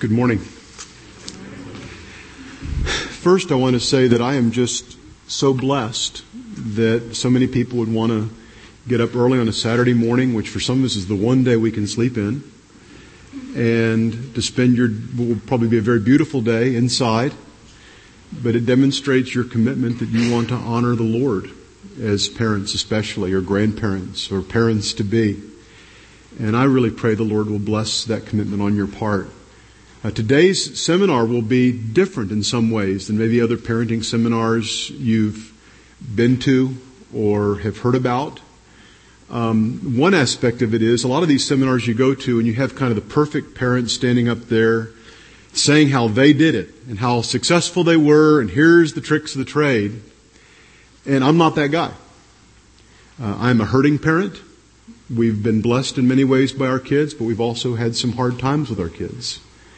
Good morning. First, I want to say that I am just so blessed that so many people would want to get up early on a Saturday morning, which for some of us is the one day we can sleep in, and to spend what will probably be a very beautiful day inside. But it demonstrates your commitment that you want to honor the Lord as parents especially, or grandparents, or parents-to-be. And I really pray the Lord will bless that commitment on your part. Today's seminar will be different in some ways than maybe other parenting seminars you've been to or have heard about. One aspect of it is a lot of these seminars you go to and you have kind of the perfect parent standing up there saying how they did it and how successful they were and here's the tricks of the trade. And I'm not that guy. I'm a hurting parent. We've been blessed in many ways by our kids, but we've also had some hard times with our kids.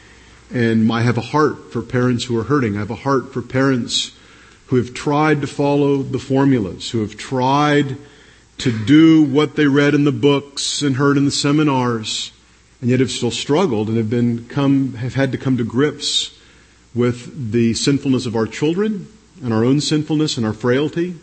And I have a heart for parents who are hurting. I have a heart for parents who have tried to follow the formulas, who have tried to do what they read in the books and heard in the seminars, and yet have still struggled and have had to come to grips with the sinfulness of our children and our own sinfulness and our frailty.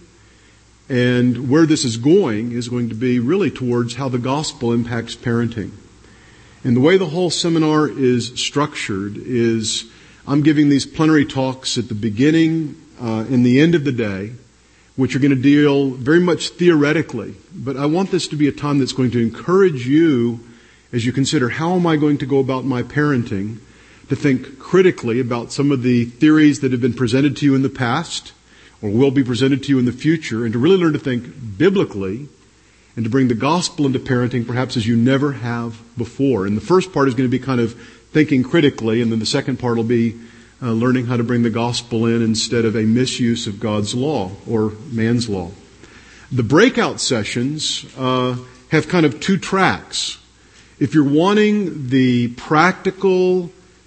And where this is going to be really towards how the gospel impacts parenting. And the way the whole seminar is structured is I'm giving these plenary talks at the beginning and the end of the day, which are going to deal very much theoretically. But I want this to be a time that's going to encourage you as you consider how am I going to go about my parenting, to think critically about some of the theories that have been presented to you in the past or will be presented to you in the future, and to really learn to think biblically and to bring the gospel into parenting perhaps as you never have before. And the first part is going to be kind of thinking critically, and then the second part will be learning how to bring the gospel in instead of a misuse of God's law or man's law. The breakout sessions have kind of two tracks. If you're wanting the practical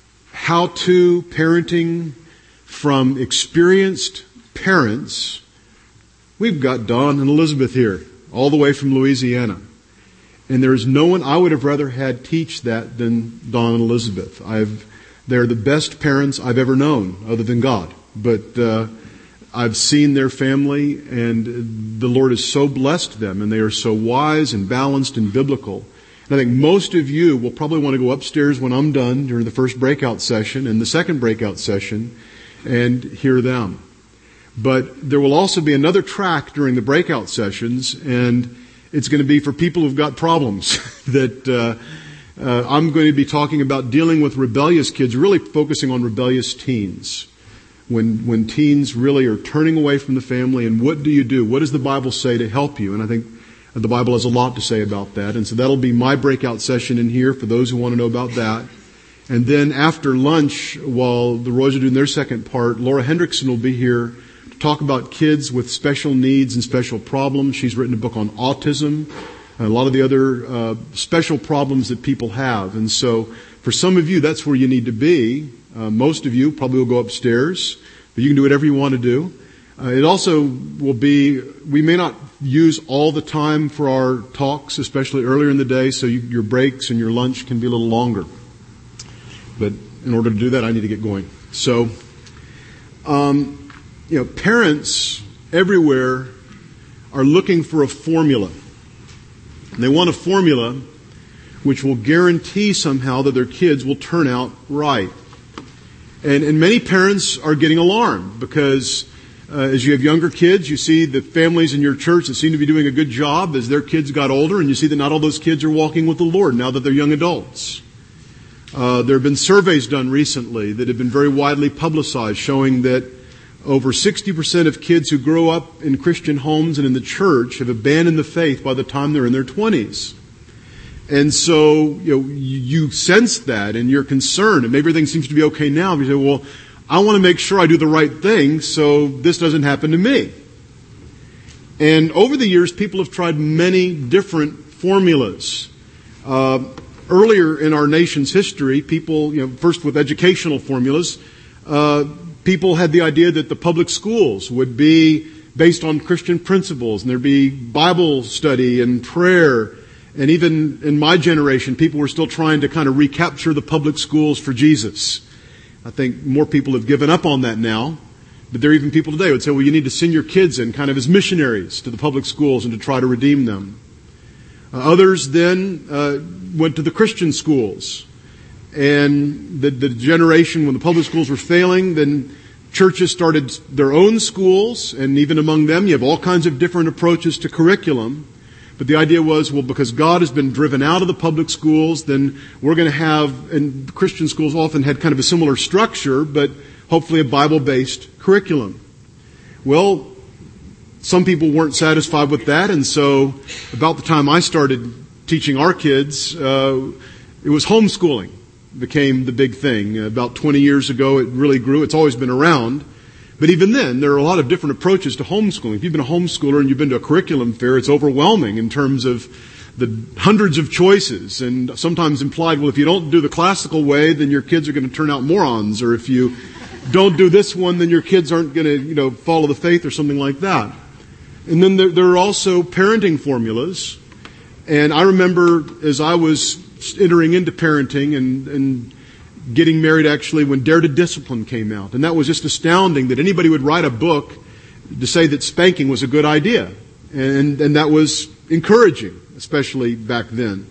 how-to parenting from experienced parents, we've got Don and Elizabeth here, all the way from Louisiana. And there is no one I would have rather had teach that than Don and Elizabeth. They're the best parents I've ever known, other than God. But I've seen their family, and the Lord has so blessed them, and they are so wise and balanced and biblical. And I think most of you will probably want to go upstairs when I'm done during the first breakout session and the second breakout session and hear them. But there will also be another track during the breakout sessions, and it's going to be for people who've got problems. That I'm going to be talking about dealing with rebellious kids, really focusing on rebellious teens. When teens really are turning away from the family, and what do you do? What does the Bible say to help you? And I think the Bible has a lot to say about that. And so that'll be my breakout session in here for those who want to know about that. And then after lunch, while the Roys are doing their second part, Laura Hendrickson will be here talk about kids with special needs and special problems. She's written a book on autism, and a lot of the other special problems that people have. And so for some of you, that's where you need to be. Most of you probably will go upstairs, but you can do whatever you want to do. It also will be, we may not use all the time for our talks, especially earlier in the day, so your breaks and your lunch can be a little longer. But in order to do that, I need to get going. So, parents everywhere are looking for a formula. And they want a formula which will guarantee somehow that their kids will turn out right. And many parents are getting alarmed because as you have younger kids, you see the families in your church that seem to be doing a good job as their kids got older, and you see that not all those kids are walking with the Lord now that they're young adults. There have been surveys done recently that have been very widely publicized showing that over 60% of kids who grow up in Christian homes and in the church have abandoned the faith by the time they're in their 20s. And so, you sense that and you're concerned, and maybe everything seems to be okay now. But you say, well, I want to make sure I do the right thing so this doesn't happen to me. And over the years, people have tried many different formulas. Earlier in our nation's history, people, first with educational formulas, people had the idea that the public schools would be based on Christian principles, and there'd be Bible study and prayer, And even in my generation, people were still trying to kind of recapture the public schools for Jesus. I think more people have given up on that now. But there are even people today who would say, well, you need to send your kids in kind of as missionaries to the public schools and to try to redeem them. Others then went to the Christian schools. And the generation when the public schools were failing, then churches started their own schools. And even among them, you have all kinds of different approaches to curriculum. But the idea was, well, because God has been driven out of the public schools, then we're going to have, and Christian schools often had kind of a similar structure, but hopefully a Bible-based curriculum. Well, some people weren't satisfied with that, and so about the time I started teaching our kids, it was homeschooling became the big thing. About 20 years ago, it really grew. It's always been around. But even then, there are a lot of different approaches to homeschooling. If you've been a homeschooler and you've been to a curriculum fair, it's overwhelming in terms of the hundreds of choices, and sometimes implied, well, if you don't do the classical way, then your kids are going to turn out morons, or if you don't do this one, then your kids aren't going to, follow the faith or something like that. And then there are also parenting formulas. And I remember as I was entering into parenting and getting married actually when Dare to Discipline came out. And that was just astounding that anybody would write a book to say that spanking was a good idea. And that was encouraging, especially back then.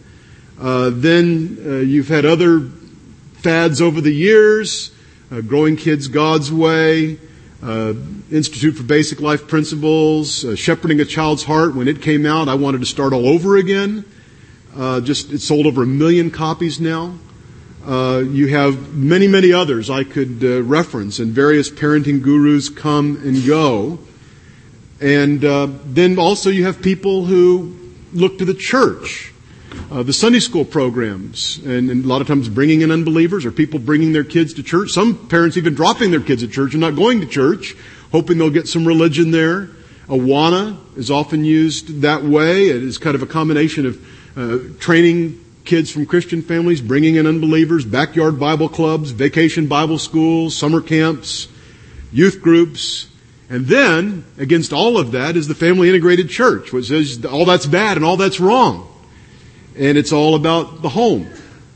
Then you've had other fads over the years, Growing Kids God's Way, Institute for Basic Life Principles, Shepherding a Child's Heart. When it came out, I wanted to start all over again. It sold over 1 million copies now. You have many, many others I could reference, and various parenting gurus come and go. And then also you have people who look to the church, the Sunday school programs, and a lot of times bringing in unbelievers or people bringing their kids to church. Some parents even dropping their kids at church and not going to church, hoping they'll get some religion there. Awana is often used that way. It is kind of a combination of training kids from Christian families, bringing in unbelievers, backyard Bible clubs, vacation Bible schools, summer camps, youth groups. And then, against all of that, is the family integrated church, which says all that's bad and all that's wrong. And it's all about the home.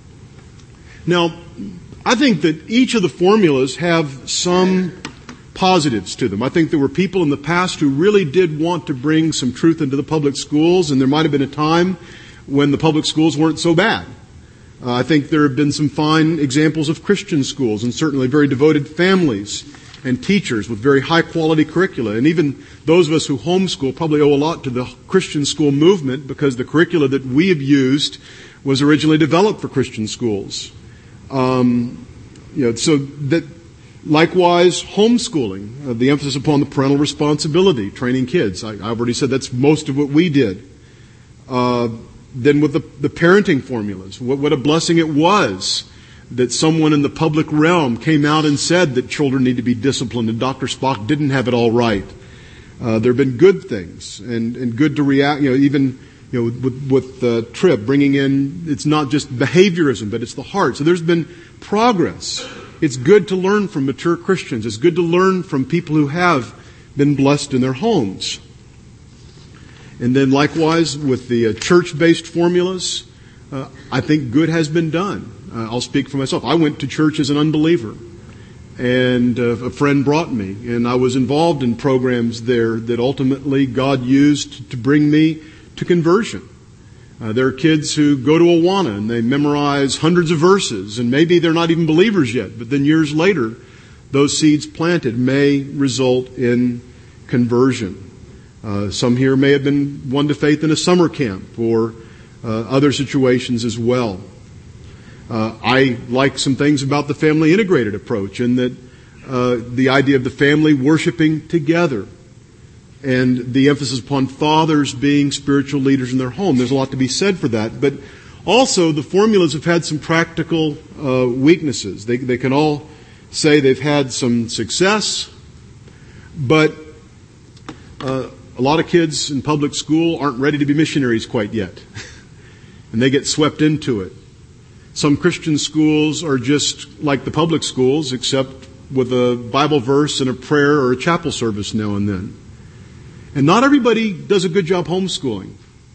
Now, I think that each of the formulas have some positives to them. I think there were people in the past who really did want to bring some truth into the public schools, and there might have been a time when the public schools weren't so bad. I think there have been some fine examples of Christian schools, and certainly very devoted families and teachers with very high-quality curricula. And even those of us who homeschool probably owe a lot to the Christian school movement, because the curricula that we have used was originally developed for Christian schools. So that likewise, homeschooling, the emphasis upon the parental responsibility, training kids. I've already said that's most of what we did. Then with the parenting formulas, what a blessing it was that someone in the public realm came out and said that children need to be disciplined, and Dr. Spock didn't have it all right. There have been good things and good to react. Even with Tripp bringing in, it's not just behaviorism, but it's the heart. So there's been progress. It's good to learn from mature Christians. It's good to learn from people who have been blessed in their homes. And then likewise with the church-based formulas, I think good has been done. I'll speak for myself. I went to church as an unbeliever, and a friend brought me, and I was involved in programs there that ultimately God used to bring me to conversion. There are kids who go to Awana and they memorize hundreds of verses, and maybe they're not even believers yet, but then years later, those seeds planted may result in conversion. Some here may have been won to faith in a summer camp or other situations as well. I like some things about the family integrated approach, in that the idea of the family worshiping together and the emphasis upon fathers being spiritual leaders in their home. There's a lot to be said for that. But also the formulas have had some practical weaknesses. They can all say they've had some success, but a lot of kids in public school aren't ready to be missionaries quite yet. And they get swept into it. Some Christian schools are just like the public schools, except with a Bible verse and a prayer or a chapel service now and then. And not everybody does a good job homeschooling.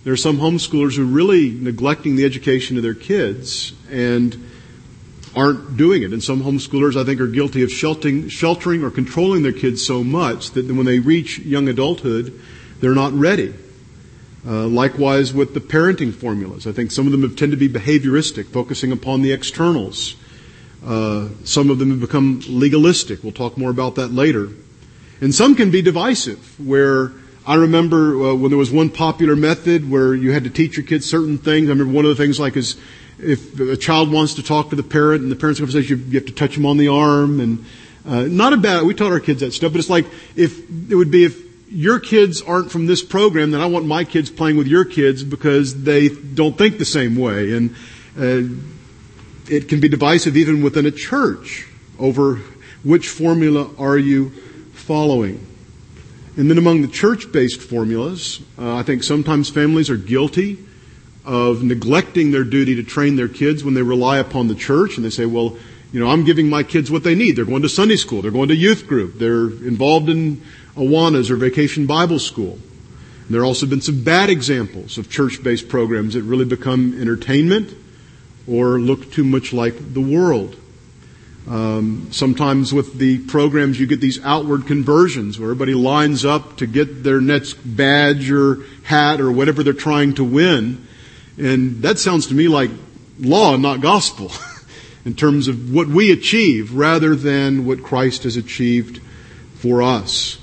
There are some homeschoolers who are really neglecting the education of their kids and aren't doing it. And some homeschoolers, I think, are guilty of sheltering or controlling their kids so much that when they reach young adulthood, they're not ready. Likewise with the parenting formulas. I think some of them have tended to be behavioristic, focusing upon the externals. Some of them have become legalistic. We'll talk more about that later. And some can be divisive, where I remember when there was one popular method where you had to teach your kids certain things. I remember one of the things like is if a child wants to talk to the parent and the parent's conversation, you have to touch them on the arm. And not a bad, we taught our kids that stuff, but it's like if your kids aren't from this program, then I want my kids playing with your kids because they don't think the same way. And it can be divisive even within a church over which formula are you following. And then among the church-based formulas, I think sometimes families are guilty of neglecting their duty to train their kids when they rely upon the church. And they say, well, I'm giving my kids what they need. They're going to Sunday school. They're going to youth group. They're involved in Awanas or Vacation Bible School. And there have also been some bad examples of church-based programs that really become entertainment or look too much like the world. Sometimes with the programs you get these outward conversions where everybody lines up to get their next badge or hat or whatever they're trying to win. And that sounds to me like law and not gospel in terms of what we achieve rather than what Christ has achieved for us.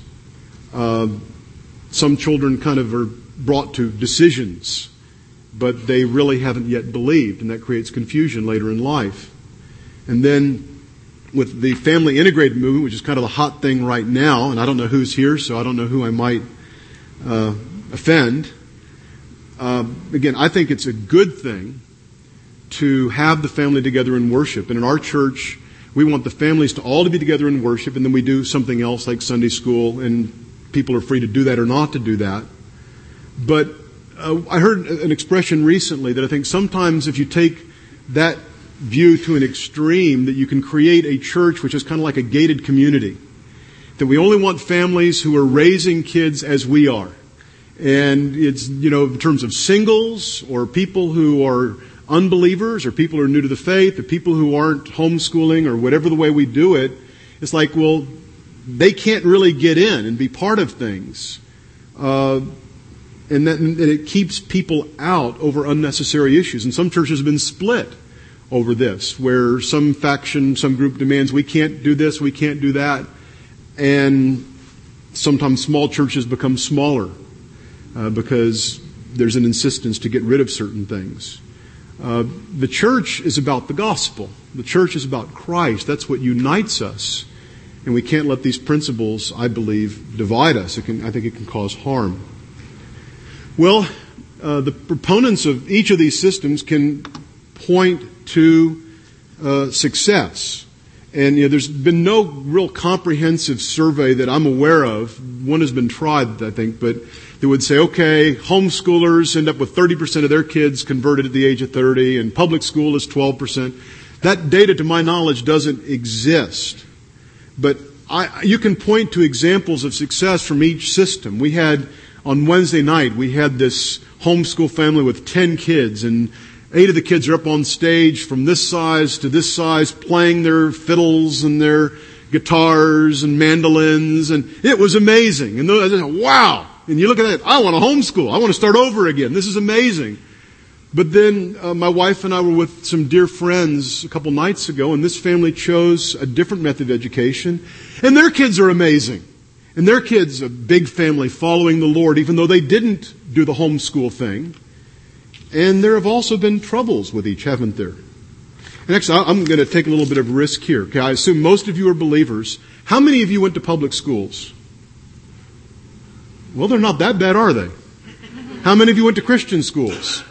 Some children kind of are brought to decisions, but they really haven't yet believed, and that creates confusion later in life. And then with the family integrated movement, which is kind of the hot thing right now, and I don't know who's here, so I don't know who I might offend. Again, I think it's a good thing to have the family together in worship. And in our church, we want the families to all to be together in worship, and then we do something else like Sunday school, and people are free to do that or not to do that. But I heard an expression recently that I think sometimes if you take that view to an extreme, that you can create a church which is kind of like a gated community. That we only want families who are raising kids as we are. And it's, in terms of singles or people who are unbelievers or people who are new to the faith or people who aren't homeschooling or whatever the way we do it, it's like, well, they can't really get in and be part of things. And it keeps people out over unnecessary issues. And some churches have been split over this, where some faction, some group demands we can't do this, we can't do that. And sometimes small churches become smaller because there's an insistence to get rid of certain things. The church is about the gospel. The church is about Christ. That's what unites us. And we can't let these principles, I believe, divide us. I think it can cause harm. Well, the proponents of each of these systems can point to success. And there's been no real comprehensive survey that I'm aware of. One has been tried, I think, but they would say, okay, homeschoolers end up with 30% of their kids converted at the age of 30, and public school is 12%. That data, to my knowledge, doesn't exist. But you can point to examples of success from each system. On Wednesday night, we had this homeschool family with 10 kids, and 8 of the kids are up on stage from this size to this size playing their fiddles and their guitars and mandolins, and it was amazing. And I said, wow! And you look at that, I want to homeschool. I want to start over again. This is amazing. But then my wife and I were with some dear friends a couple nights ago, and this family chose a different method of education, and their kids are amazing. And their kids, a big family following the Lord, even though they didn't do the homeschool thing. And there have also been troubles with each, haven't there? And actually, I'm going to take a little bit of risk here. Okay, I assume most of you are believers. How many of you went to public schools? Well, they're not that bad, are they? How many of you went to Christian schools?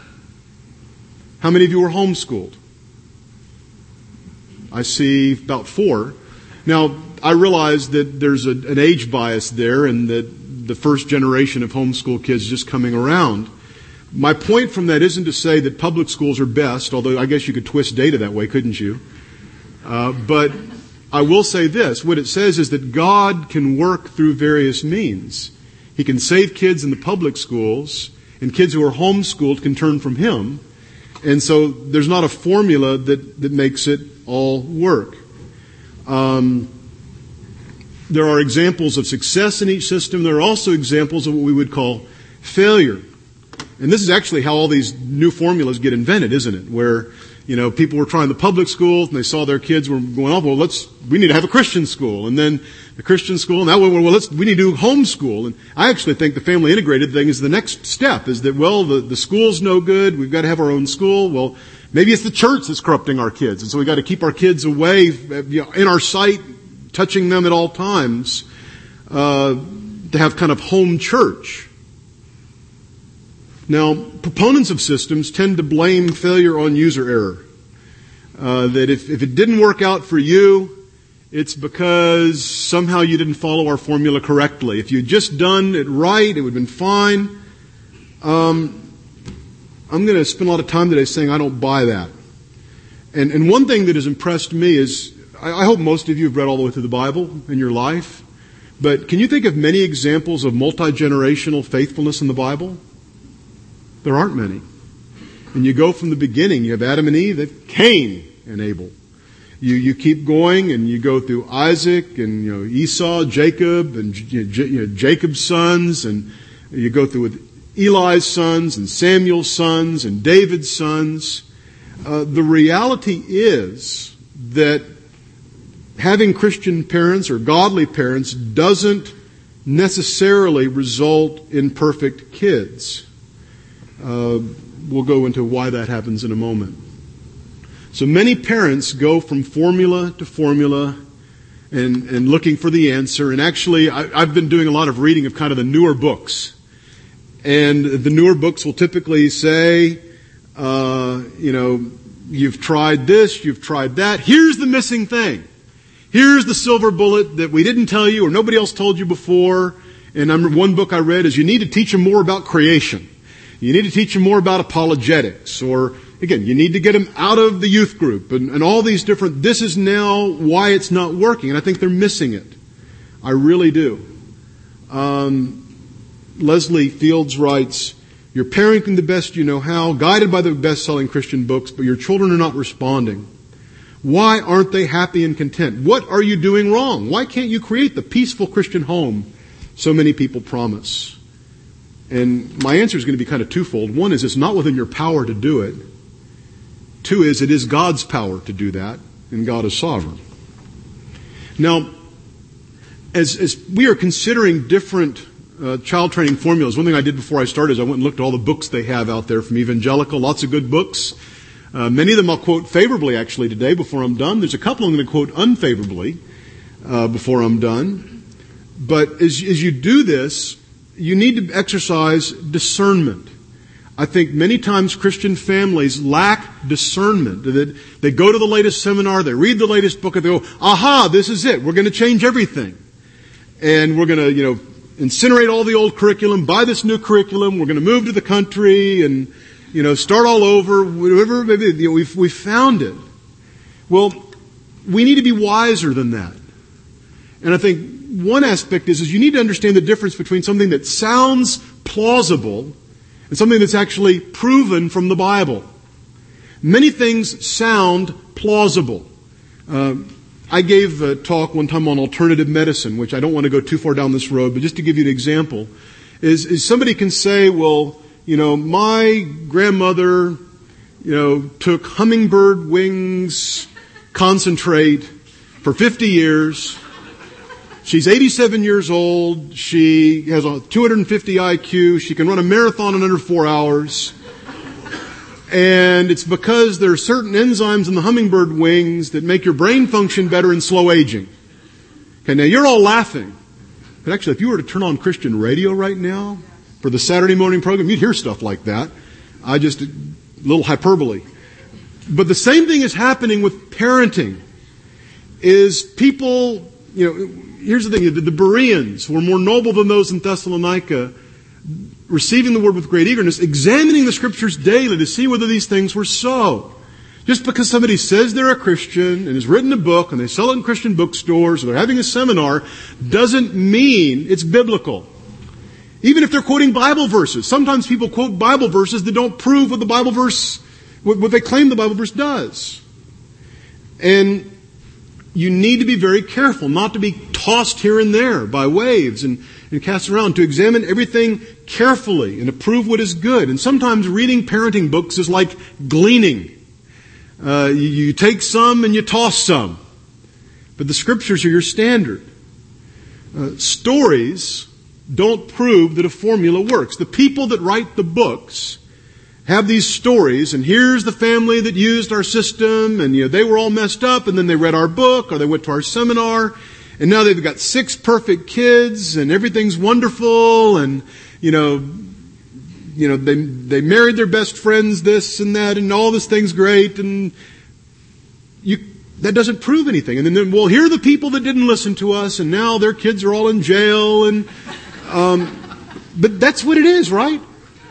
How many of you were homeschooled? I see about 4. Now, I realize that there's an age bias there and that the first generation of homeschool kids just coming around. My point from that isn't to say that public schools are best, although I guess you could twist data that way, couldn't you? But I will say this. What it says is that God can work through various means. He can save kids in the public schools, And kids who are homeschooled can turn from him. And so there's not a formula that makes it all work. There are examples of success in each system. There are also examples of what we would call failure. And this is actually how all these new formulas get invented, isn't it? Where, people were trying the public schools and they saw their kids were going off. Well, we need to have a Christian school. And then the Christian school, and that way, we need to do homeschool. And I actually think the family integrated thing is the next step, is that, the school's no good. We've got to have our own school. Well, maybe it's the church that's corrupting our kids. And so we've got to keep our kids away, in our sight, touching them at all times, to have kind of home church. Now, proponents of systems tend to blame failure on user error. That if it didn't work out for you, it's because somehow you didn't follow our formula correctly. If you'd just done it right, it would have been fine. I'm going to spend a lot of time today saying I don't buy that. And one thing that has impressed me is, I hope most of you have read all the way through the Bible in your life, but can you think of many examples of multi-generational faithfulness in the Bible? There aren't many. And you go from the beginning. You have Adam and Eve, Cain and Abel. You keep going and you go through Isaac and Esau, Jacob, and Jacob's sons, and you go through with Eli's sons and Samuel's sons and David's sons. The reality is that having Christian parents or godly parents doesn't necessarily result in perfect kids. We'll go into why that happens in a moment. So many parents go from formula to formula and looking for the answer. And actually, I've been doing a lot of reading of kind of the newer books. And the newer books will typically say, you've tried this, you've tried that. Here's the missing thing. Here's the silver bullet that we didn't tell you or nobody else told you before. And one book I read is you need to teach them more about creation. You need to teach them more about apologetics. Or, again, you need to get them out of the youth group. And all these different, this is now why it's not working. And I think they're missing it. I really do. Leslie Fields writes, "You're parenting the best you know how, guided by the best-selling Christian books, but your children are not responding. Why aren't they happy and content? What are you doing wrong? Why can't you create the peaceful Christian home so many people promise?" And my answer is going to be kind of twofold. One is it's not within your power to do it. Two is it is God's power to do that, and God is sovereign. Now, as we are considering different child training formulas, one thing I did before I started is I went and looked at all the books they have out there from Evangelical, lots of good books. Many of them I'll quote favorably actually today before I'm done. There's a couple I'm going to quote unfavorably before I'm done. But as you do this, you need to exercise discernment. I think many times Christian families lack discernment. They go to the latest seminar, they read the latest book, and they go, aha, this is it. We're going to change everything. And we're going to, incinerate all the old curriculum, buy this new curriculum, we're going to move to the country and, start all over, whatever, maybe, we've found it. Well, we need to be wiser than that. And I think one aspect is you need to understand the difference between something that sounds plausible and something that's actually proven from the Bible. Many things sound plausible. I gave a talk one time on alternative medicine, which I don't want to go too far down this road, but just to give you an example, is somebody can say, well, my grandmother, took hummingbird wings concentrate for 50 years. She's 87 years old. She has a 250 IQ. She can run a marathon in under 4 hours. And it's because there are certain enzymes in the hummingbird wings that make your brain function better in slow aging. Okay, now you're all laughing. But actually, if you were to turn on Christian radio right now for the Saturday morning program, you'd hear stuff like that. A little hyperbole. But the same thing is happening with parenting. Is people, here's the thing, the Bereans were more noble than those in Thessalonica, receiving the word with great eagerness, examining the Scriptures daily to see whether these things were so. Just because somebody says they're a Christian and has written a book and they sell it in Christian bookstores or they're having a seminar doesn't mean it's biblical. Even if they're quoting Bible verses. Sometimes people quote Bible verses that don't prove what the Bible verse, what they claim the Bible verse does. And you need to be very careful not to be tossed here and there by waves and cast around, to examine everything carefully and to prove what is good. And sometimes reading parenting books is like gleaning. You take some and you toss some. But the Scriptures are your standard. Stories don't prove that a formula works. The people that write the books have these stories, and here's the family that used our system, and they were all messed up, and then they read our book, or they went to our seminar, and now they've got 6 perfect kids, and everything's wonderful, and they married their best friends, this and that, and all this thing's great, and that doesn't prove anything. And then, well, here are the people that didn't listen to us, and now their kids are all in jail, and but that's what it is, right?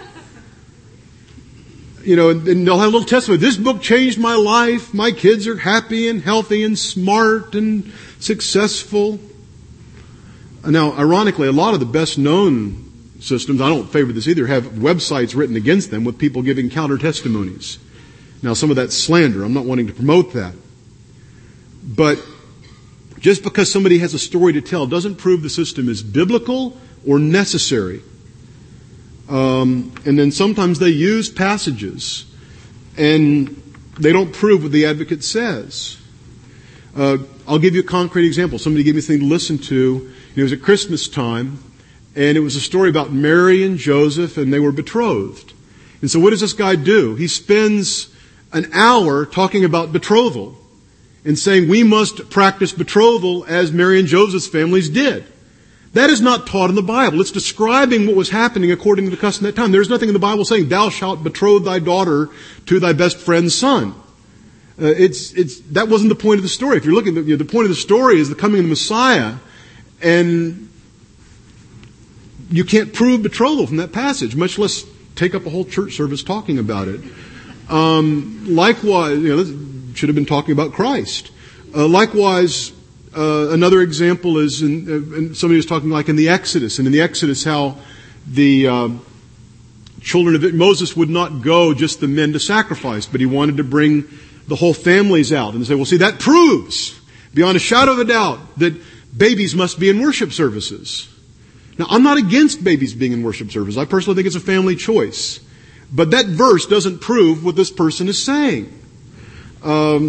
And they'll have a little testimony. This book changed my life. My kids are happy and healthy and smart and successful. Now, ironically, a lot of the best known systems, I don't favor this either, have websites written against them with people giving counter testimonies. Now, some of that's slander. I'm not wanting to promote that. But just because somebody has a story to tell doesn't prove the system is biblical or necessary. And then sometimes they use passages and they don't prove what the advocate says. I'll give you a concrete example. Somebody gave me something to listen to. It was at Christmas time, and it was a story about Mary and Joseph, and they were betrothed. And so what does this guy do? He spends an hour talking about betrothal and saying we must practice betrothal as Mary and Joseph's families did. That is not taught in the Bible. It's describing what was happening according to the custom at that time. There's nothing in the Bible saying, thou shalt betroth thy daughter to thy best friend's son. That wasn't the point of the story. If you're looking, the point of the story is the coming of the Messiah, and you can't prove betrothal from that passage, much less take up a whole church service talking about it. Likewise, this should have been talking about Christ. Likewise, another example is, and somebody was talking like in the Exodus, and in the Exodus how the children of Moses would not go just the men to sacrifice, but he wanted to bring the whole families out. And they say, well, see, that proves beyond a shadow of a doubt that babies must be in worship services. Now, I'm not against babies being in worship services. I personally think it's a family choice. But that verse doesn't prove what this person is saying. I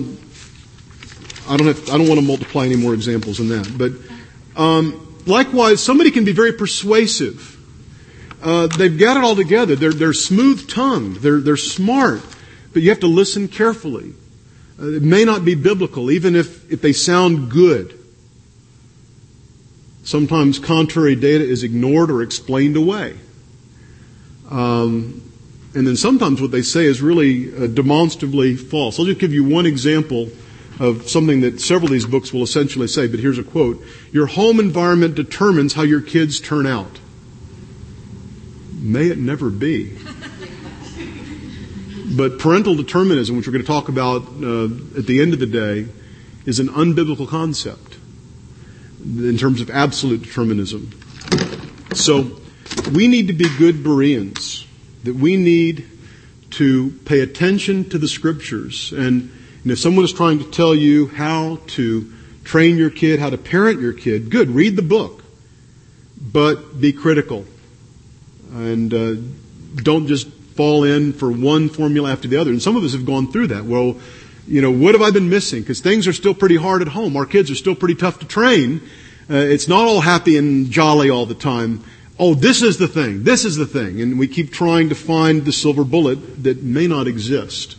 don't want to multiply any more examples than that. But likewise, somebody can be very persuasive. They've got it all together. They're smooth-tongued. They're smart. But you have to listen carefully. It may not be biblical, even if they sound good. Sometimes contrary data is ignored or explained away. And then sometimes what they say is really demonstrably false. I'll just give you one example of something that several of these books will essentially say, but here's a quote. Your home environment determines how your kids turn out. May it never be. But parental determinism, which we're going to talk about at the end of the day, is an unbiblical concept in terms of absolute determinism. So we need to be good Bereans, that we need to pay attention to the Scriptures. And if someone is trying to tell you how to train your kid, how to parent your kid, good, read the book. But be critical. And don't just fall in for one formula after the other. And some of us have gone through that. Well, what have I been missing? Because things are still pretty hard at home. Our kids are still pretty tough to train. It's not all happy and jolly all the time. Oh, this is the thing. This is the thing. And we keep trying to find the silver bullet that may not exist.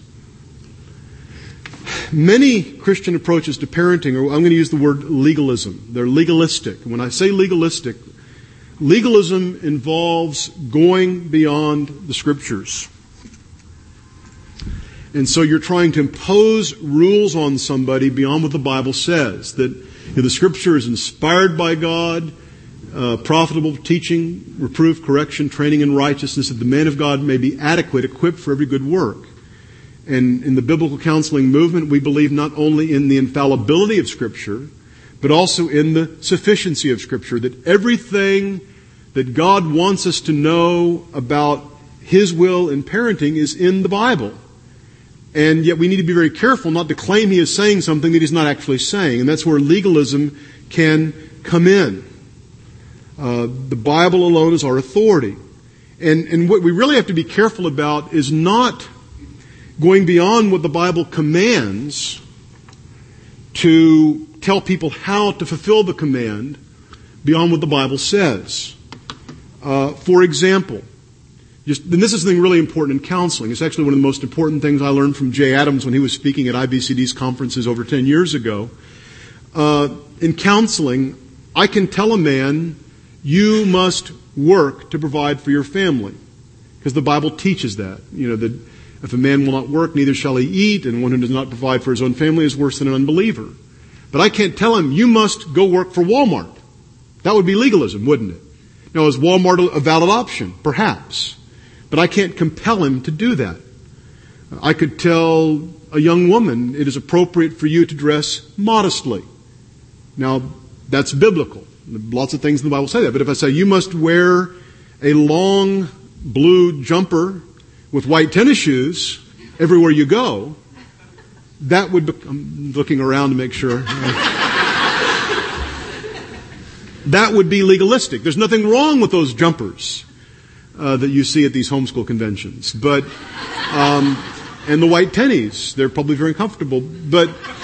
Many Christian approaches to parenting are, I'm going to use the word legalism. They're legalistic. When I say legalistic, legalism involves going beyond the Scriptures. And so you're trying to impose rules on somebody beyond what the Bible says. That the Scripture is inspired by God, profitable for teaching, reproof, correction, training in righteousness, that the man of God may be adequate, equipped for every good work. And in the biblical counseling movement, we believe not only in the infallibility of Scripture, but also in the sufficiency of Scripture, that everything that God wants us to know about His will in parenting is in the Bible. And yet we need to be very careful not to claim He is saying something that He's not actually saying. And that's where legalism can come in. The Bible alone is our authority. And what we really have to be careful about is not going beyond what the Bible commands to tell people how to fulfill the command beyond what the Bible says. For example, and this is something really important in counseling. It's actually one of the most important things I learned from Jay Adams when he was speaking at IBCD's conferences over 10 years ago. In counseling, I can tell a man, you must work to provide for your family. Because the Bible teaches that. That if a man will not work, neither shall he eat, and one who does not provide for his own family is worse than an unbeliever. But I can't tell him, you must go work for Walmart. That would be legalism, wouldn't it? Now, is Walmart a valid option? Perhaps. But I can't compel him to do that. I could tell a young woman, it is appropriate for you to dress modestly. Now, that's biblical. Lots of things in the Bible say that. But if I say, you must wear a long blue jumper with white tennis shoes everywhere you go, that would I'm looking around to make sure. That would be legalistic. There's nothing wrong with those jumpers that you see at these homeschool conventions. But and the white tennies, they're probably very comfortable. But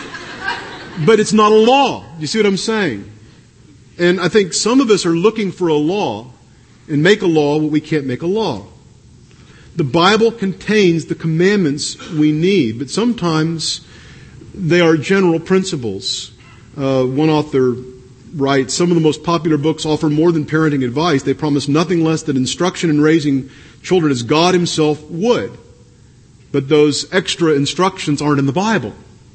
it's not a law. You see what I'm saying? And I think some of us are looking for a law and make a law what we can't make a law. The Bible contains the commandments we need, but sometimes they are general principles. One author writes, some of the most popular books offer more than parenting advice. They promise nothing less than instruction in raising children as God Himself would. But those extra instructions aren't in the Bible.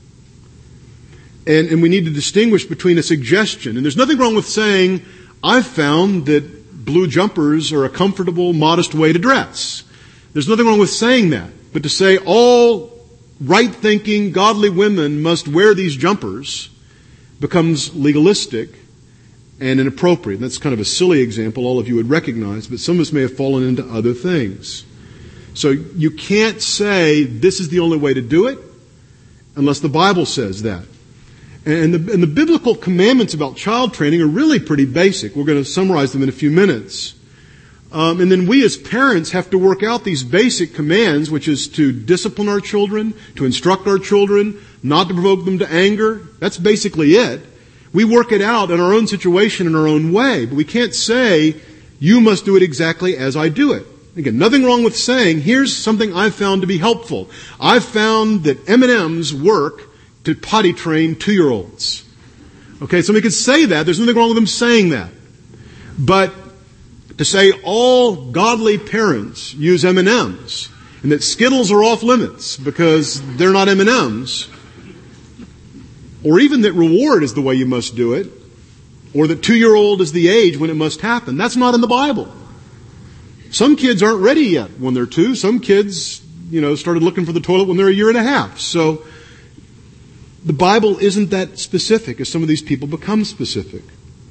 And we need to distinguish between a suggestion. And there's nothing wrong with saying, I've found that blue jumpers are a comfortable, modest way to dress. There's nothing wrong with saying that. But to say all right-thinking, godly women must wear these jumpers becomes legalistic and inappropriate. And that's kind of a silly example all of you would recognize, but some of us may have fallen into other things. So you can't say this is the only way to do it unless the Bible says that. And the biblical commandments about child training are really pretty basic. We're going to summarize them in a few minutes. And then we as parents have to work out these basic commands, which is to discipline our children, to instruct our children, not to provoke them to anger. That's basically it. We work it out in our own situation in our own way, but we can't say, you must do it exactly as I do it. Again, nothing wrong with saying, here's something I've found to be helpful. I've found that M&Ms work to potty train 2-year-olds. Okay, somebody could say that. There's nothing wrong with them saying that. But to say all godly parents use M&Ms and that Skittles are off limits because they're not M&Ms, or even that reward is the way you must do it, or that 2-year-old is the age when it must happen, that's not in the Bible. Some kids aren't ready yet when they're 2. Some kids, started looking for the toilet when they're 1.5 years. So the Bible isn't that specific as some of these people become specific.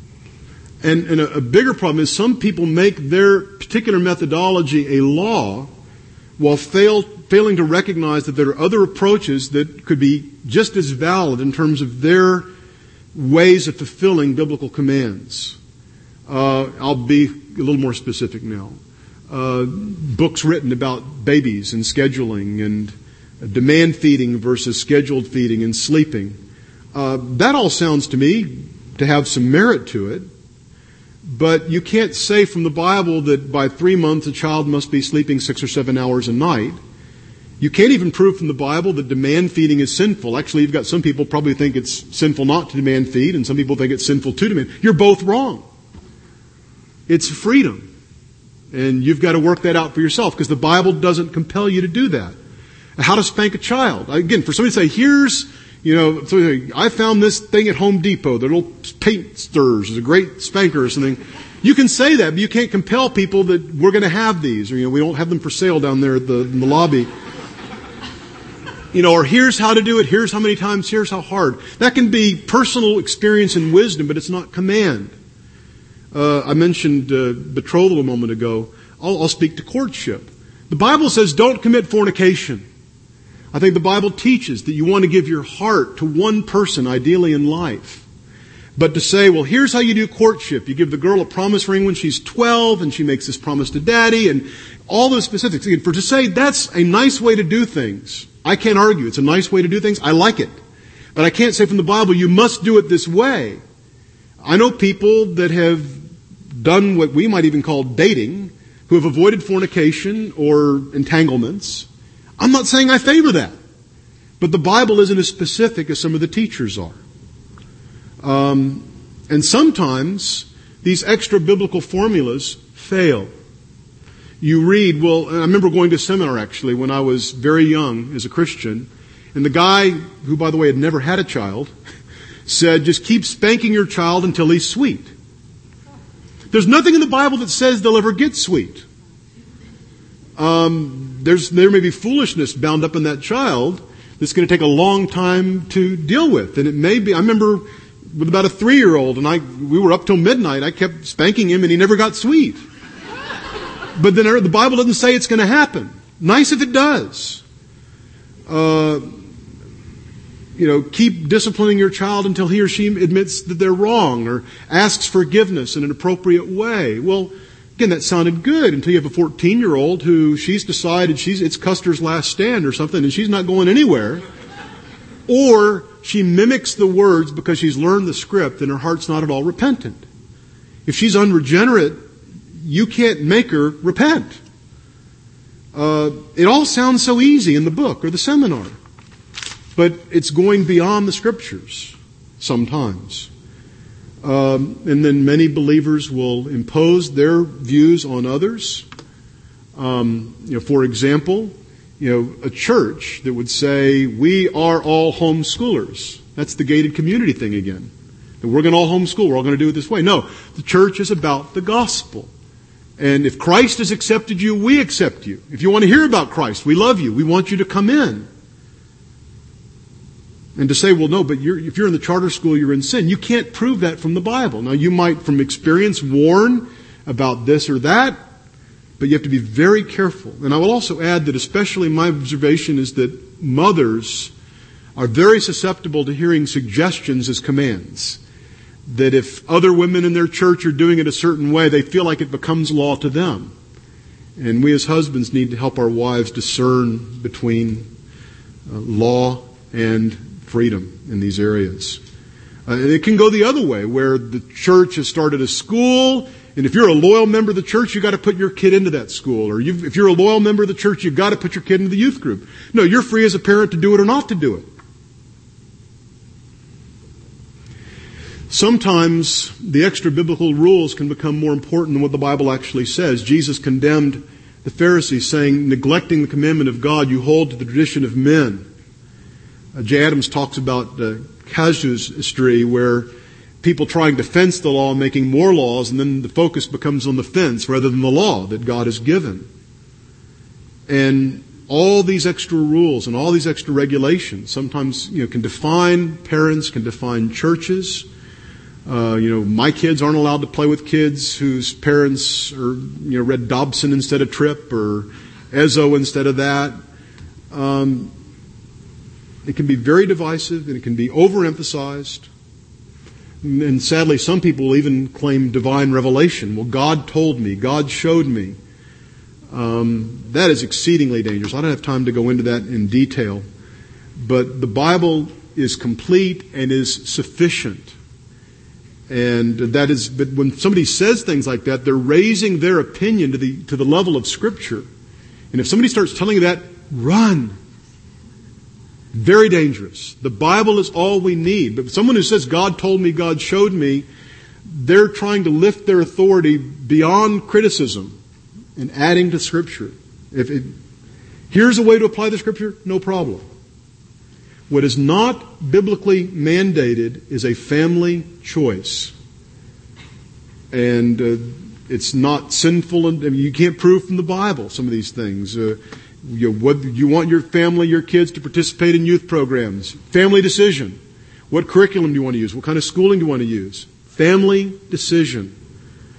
And a bigger problem is some people make their particular methodology a law while failing to recognize that there are other approaches that could be just as valid in terms of their ways of fulfilling biblical commands. I'll be a little more specific now. Books written about babies and scheduling and demand feeding versus scheduled feeding and sleeping. That all sounds to me to have some merit to it. But you can't say from the Bible that by 3 months a child must be sleeping 6 or 7 hours a night. You can't even prove from the Bible that demand feeding is sinful. Actually, you've got some people probably think it's sinful not to demand feed, and some people think it's sinful to demand. You're both wrong. It's freedom. And you've got to work that out for yourself because the Bible doesn't compel you to do that. How to spank a child. Again, for somebody to say, I found this thing at Home Depot, the little paint stirs, is a great spanker or something. You can say that, but you can't compel people that we're going to have these, or we don't have them for sale down there in the lobby. Or here's how to do it, here's how many times, here's how hard. That can be personal experience and wisdom, but it's not command. I mentioned betrothal a moment ago. I'll speak to courtship. The Bible says don't commit fornication. I think the Bible teaches that you want to give your heart to one person, ideally in life. But to say, well, here's how you do courtship. You give the girl a promise ring when she's 12, and she makes this promise to daddy, and all those specifics. Again, to say that's a nice way to do things, I can't argue. It's a nice way to do things. I like it. But I can't say from the Bible, you must do it this way. I know people that have done what we might even call dating, who have avoided fornication or entanglements. I'm not saying I favor that. But the Bible isn't as specific as some of the teachers are. And sometimes these extra biblical formulas fail. You read, well, I remember going to seminar actually when I was very young as a Christian, and the guy, who by the way had never had a child, said, just keep spanking your child until he's sweet. There's nothing in the Bible that says they'll ever get sweet. There may be foolishness bound up in that child that's going to take a long time to deal with. And it may be, I remember with about a 3-year-old, and we were up till midnight, I kept spanking him and he never got sweet. But then the Bible doesn't say it's going to happen. Nice if it does. Keep disciplining your child until he or she admits that they're wrong or asks forgiveness in an appropriate way. Well, again, that sounded good until you have a 14-year-old who she's decided it's Custer's last stand or something and she's not going anywhere. Or she mimics the words because she's learned the script and her heart's not at all repentant. If she's unregenerate, you can't make her repent. It all sounds so easy in the book or the seminar. But it's going beyond the Scriptures sometimes. And then many believers will impose their views on others. For example, a church that would say, we are all homeschoolers. That's the gated community thing again. That we're going to all homeschool. We're all going to do it this way. No, the church is about the gospel. And if Christ has accepted you, we accept you. If you want to hear about Christ, we love you. We want you to come in. And to say, well, no, but if you're in the charter school, you're in sin. You can't prove that from the Bible. Now, you might, from experience, warn about this or that, but you have to be very careful. And I will also add that especially my observation is that mothers are very susceptible to hearing suggestions as commands. That if other women in their church are doing it a certain way, they feel like it becomes law to them. And we as husbands need to help our wives discern between law and freedom in these areas. It can go the other way, where the church has started a school, and if you're a loyal member of the church, you've got to put your kid into that school. Or if you're a loyal member of the church, you've got to put your kid into the youth group. No, you're free as a parent to do it or not to do it. Sometimes the extra biblical rules can become more important than what the Bible actually says. Jesus condemned the Pharisees, saying, neglecting the commandment of God, you hold to the tradition of men. Jay Adams talks about casuistry, where people trying to fence the law and making more laws, and then the focus becomes on the fence rather than the law that God has given. And all these extra rules and all these extra regulations sometimes can define parents, can define churches. My kids aren't allowed to play with kids whose parents are read Dobson instead of Tripp or Ezzo instead of that. It can be very divisive and it can be overemphasized. And sadly, some people will even claim divine revelation. Well, God told me, God showed me. That is exceedingly dangerous. I don't have time to go into that in detail. But the Bible is complete and is sufficient. And but when somebody says things like that, they're raising their opinion to the level of Scripture. And if somebody starts telling you that, run. Very dangerous. The Bible is all we need. But someone who says, God told me, God showed me, they're trying to lift their authority beyond criticism and adding to Scripture. Here's a way to apply the Scripture, no problem. What is not biblically mandated is a family choice. And it's not sinful. And you can't prove from the Bible some of these things. You want your family, your kids to participate in youth programs. Family decision. What curriculum do you want to use? What kind of schooling do you want to use? Family decision.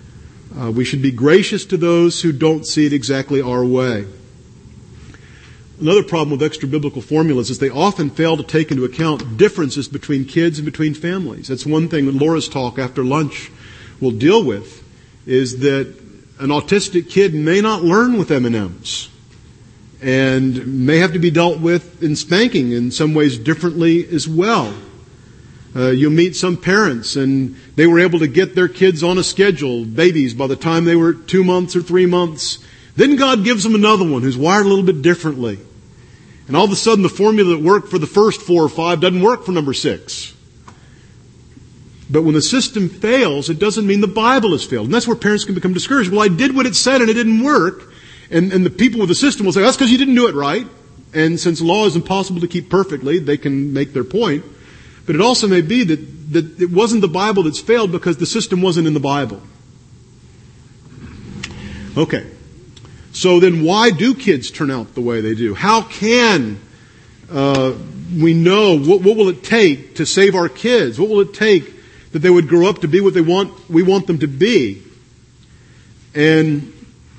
We should be gracious to those who don't see it exactly our way. Another problem with extra-biblical formulas is they often fail to take into account differences between kids and between families. That's one thing that Laura's talk after lunch will deal with, is that an autistic kid may not learn with M&Ms and may have to be dealt with in spanking in some ways differently as well. You'll meet some parents and they were able to get their kids on a schedule, babies, by the time they were 2 months or 3 months. Then God gives them another one who's wired a little bit differently. And all of a sudden the formula that worked for the first 4 or 5 doesn't work for number 6. But when the system fails, it doesn't mean the Bible has failed. And that's where parents can become discouraged. Well, I did what it said and it didn't work. And the people with the system will say, that's because you didn't do it right. And since law is impossible to keep perfectly, they can make their point. But it also may be that it wasn't the Bible that's failed because the system wasn't in the Bible. Okay. So then why do kids turn out the way they do? How can we know what will it take to save our kids? What will it take that they would grow up to be what we want them to be? And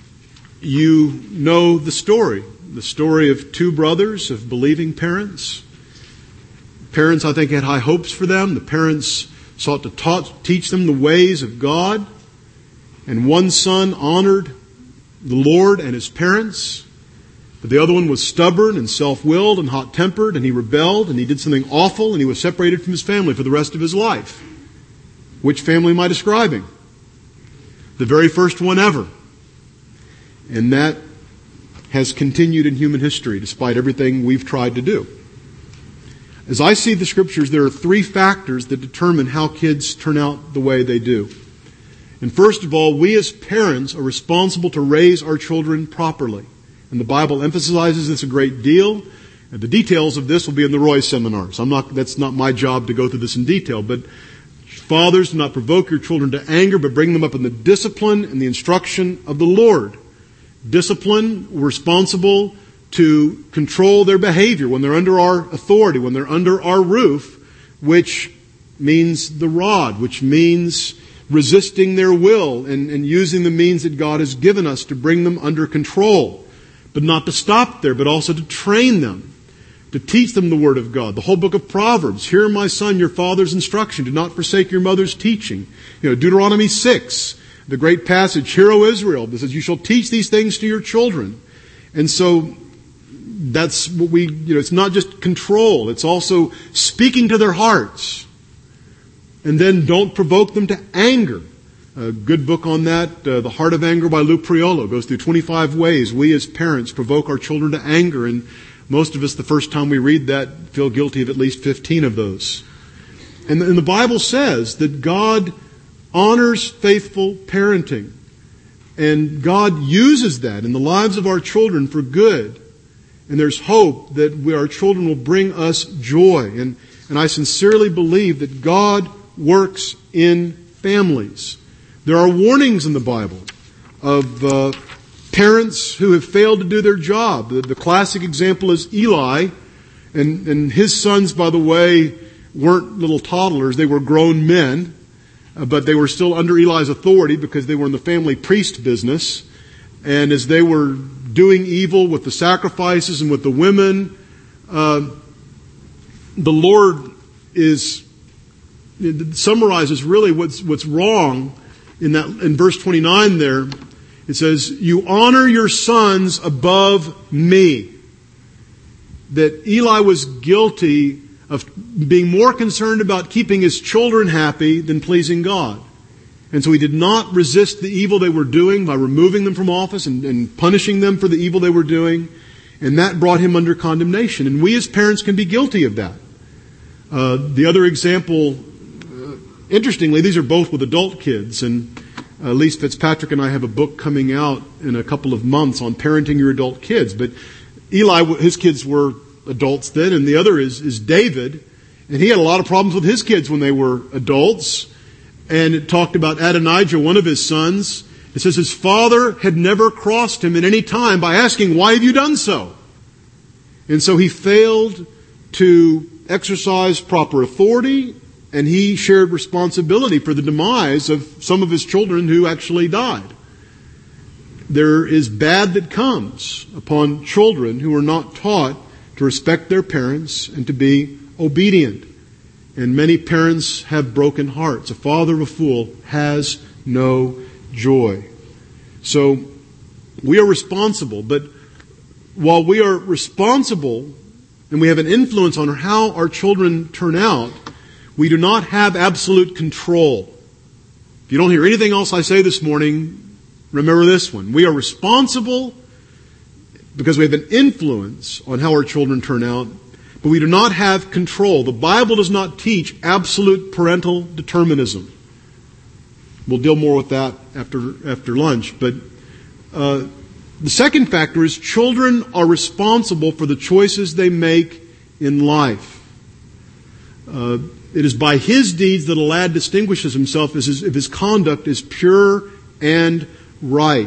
you know the story of 2 brothers of believing parents. Parents, I think, had high hopes for them. The parents sought to teach them the ways of God. And one son honored the Lord and his parents. But the other one was stubborn and self-willed and hot-tempered, and he rebelled, and he did something awful, and he was separated from his family for the rest of his life. Which family am I describing? The very first one ever. And that has continued in human history, despite everything we've tried to do. As I see the Scriptures, there are 3 factors that determine how kids turn out the way they do. And first of all, we as parents are responsible to raise our children properly. And the Bible emphasizes this a great deal. And the details of this will be in the Roy seminars. That's not my job to go through this in detail. But fathers, do not provoke your children to anger, but bring them up in the discipline and the instruction of the Lord. Discipline, we're responsible to control their behavior when they're under our authority, when they're under our roof, which means the rod, which means resisting their will and using the means that God has given us to bring them under control. But not to stop there, but also to train them, to teach them the Word of God. The whole book of Proverbs, hear my son, your father's instruction. Do not forsake your mother's teaching. Deuteronomy 6, the great passage, hear, O Israel, that says, you shall teach these things to your children. And so that's what it's not just control, it's also speaking to their hearts. And then don't provoke them to anger. A good book on that, The Heart of Anger by Lou Priolo, goes through 25 ways we as parents provoke our children to anger. And most of us, the first time we read that, feel guilty of at least 15 of those. And the Bible says that God honors faithful parenting. And God uses that in the lives of our children for good. And there's hope that our children will bring us joy. And I sincerely believe that God works in families. There are warnings in the Bible of parents who have failed to do their job. The classic example is Eli. And his sons, by the way, weren't little toddlers. They were grown men. But they were still under Eli's authority because they were in the family priest business. And as they were doing evil with the sacrifices and with the women, the Lord summarizes really what's wrong in verse 29 there. It says, you honor your sons above me. That Eli was guilty of being more concerned about keeping his children happy than pleasing God. And so he did not resist the evil they were doing by removing them from office and punishing them for the evil they were doing. And that brought him under condemnation. And we as parents can be guilty of that. The other example, interestingly, these are both with adult kids. And Lise Fitzpatrick and I have a book coming out in a couple of months on parenting your adult kids. But Eli, his kids were adults then, and the other is David. And he had a lot of problems with his kids when they were adults. And it talked about Adonijah, one of his sons. It says his father had never crossed him at any time by asking, why have you done so? And so he failed to exercise proper authority and he shared responsibility for the demise of some of his children who actually died. There is bad that comes upon children who are not taught to respect their parents and to be obedient. And many parents have broken hearts. A father of a fool has no joy. So we are responsible, but while we are responsible and we have an influence on how our children turn out, we do not have absolute control. If you don't hear anything else I say this morning, remember this one. We are responsible because we have an influence on how our children turn out, but we do not have control. The Bible does not teach absolute parental determinism. We'll deal more with that after lunch. But the second factor is children are responsible for the choices they make in life. It is by his deeds that a lad distinguishes himself if his conduct is pure and right.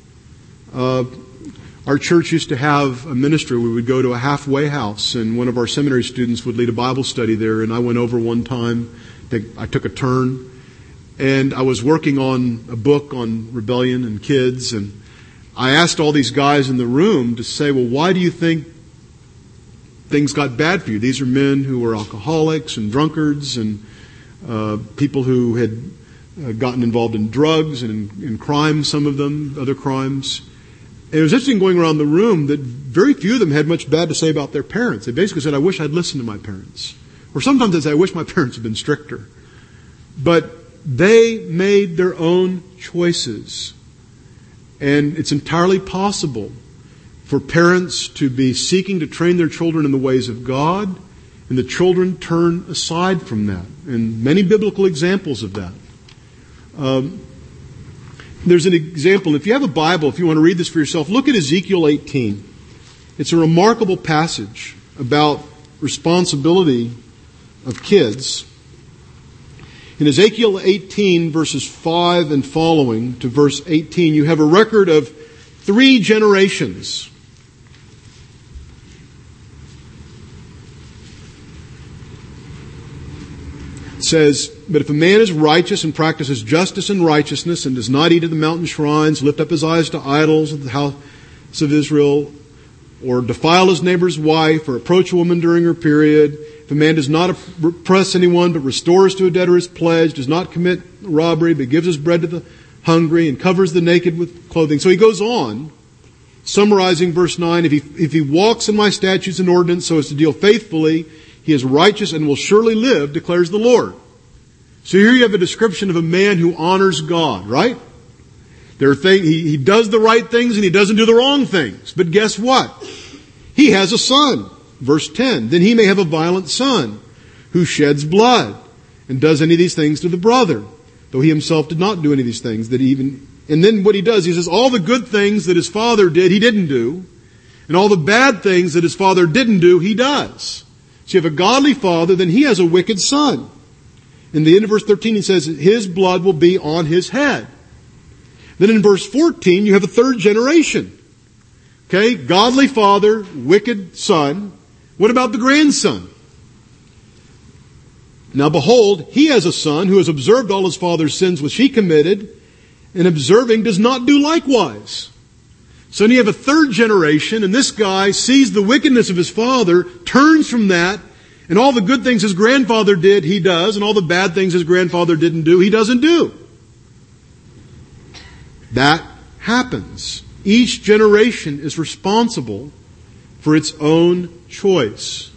Our church used to have a ministry. We would go to a halfway house, and one of our seminary students would lead a Bible study there. And I went over one time. I took a turn, and I was working on a book on rebellion and kids. And I asked all these guys in the room to say, well, why do you think things got bad for you? These are men who were alcoholics and drunkards and people who had gotten involved in drugs and in crimes, some of them, other crimes. And it was interesting going around the room that very few of them had much bad to say about their parents. They basically said, I wish I'd listened to my parents. Or sometimes they say, I wish my parents had been stricter. But they made their own choices. And it's entirely possible for parents to be seeking to train their children in the ways of God, and the children turn aside from that. And many biblical examples of that. There's an example. If you have a Bible, if you want to read this for yourself, look at Ezekiel 18. It's a remarkable passage about responsibility of kids. In Ezekiel 18, verses 5 and following to verse 18, you have a record of 3 generations. It says, but if a man is righteous and practices justice and righteousness and does not eat at the mountain shrines, lift up his eyes to idols of the house of Israel, or defile his neighbor's wife, or approach a woman during her period, if a man does not oppress anyone but restores to a debtor his pledge, does not commit robbery but gives his bread to the hungry and covers the naked with clothing. So he goes on, summarizing verse 9, if he walks in my statutes and ordinances so as to deal faithfully, he is righteous and will surely live, declares the Lord. So here you have a description of a man who honors God, right? He does the right things and he doesn't do the wrong things. But guess what? He has a son. Verse 10, then he may have a violent son who sheds blood and does any of these things to the brother, though he himself did not do any of these things. And then what he does, he says, all the good things that his father did, he didn't do. And all the bad things that his father didn't do, he does. So you have a godly father, then he has a wicked son. In the end of verse 13, he says, his blood will be on his head. Then in verse 14, you have a third generation. Okay, godly father, wicked son. What about the grandson? Now behold, he has a son who has observed all his father's sins which he committed, and observing does not do likewise. So then you have a third generation, and this guy sees the wickedness of his father, turns from that, and all the good things his grandfather did, he does, and all the bad things his grandfather didn't do, he doesn't do. That happens. Each generation is responsible for its own choice.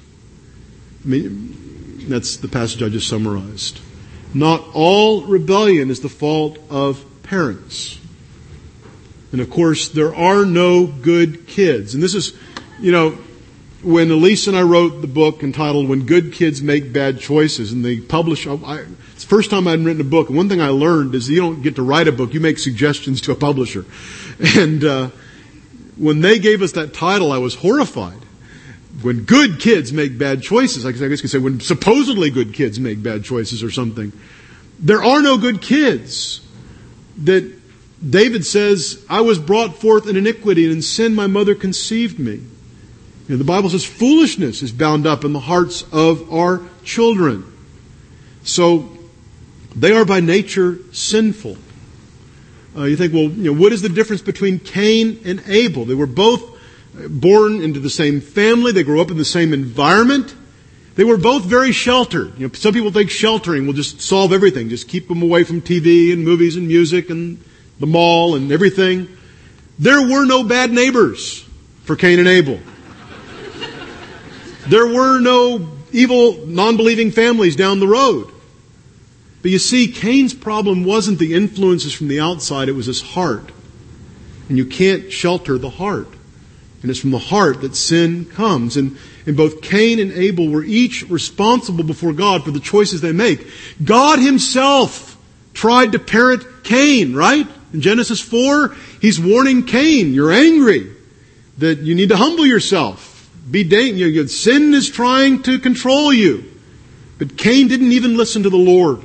That's the passage I just summarized. Not all rebellion is the fault of parents. And of course, there are no good kids. And this is, when Elise and I wrote the book entitled When Good Kids Make Bad Choices, and they published, it's the first time I'd written a book. And one thing I learned is you don't get to write a book, you make suggestions to a publisher. And when they gave us that title, I was horrified. When good kids make bad choices, I guess you could say when supposedly good kids make bad choices or something. There are no good kids. That David says, I was brought forth in iniquity, and in sin my mother conceived me. The Bible says foolishness is bound up in the hearts of our children. So they are by nature sinful. You think, well, what is the difference between Cain and Abel? They were both born into the same family. They grew up in the same environment. They were both very sheltered. Some people think sheltering will just solve everything. Just keep them away from TV and movies and music and the mall and everything. There were no bad neighbors for Cain and Abel. There were no evil, non-believing families down the road. But you see, Cain's problem wasn't the influences from the outside, it was his heart. And you can't shelter the heart. And it's from the heart that sin comes. And both Cain and Abel were each responsible before God for the choices they make. God himself tried to parent Cain, right? In Genesis 4, he's warning Cain, you're angry, that you need to humble yourself. Sin is trying to control you. But Cain didn't even listen to the Lord.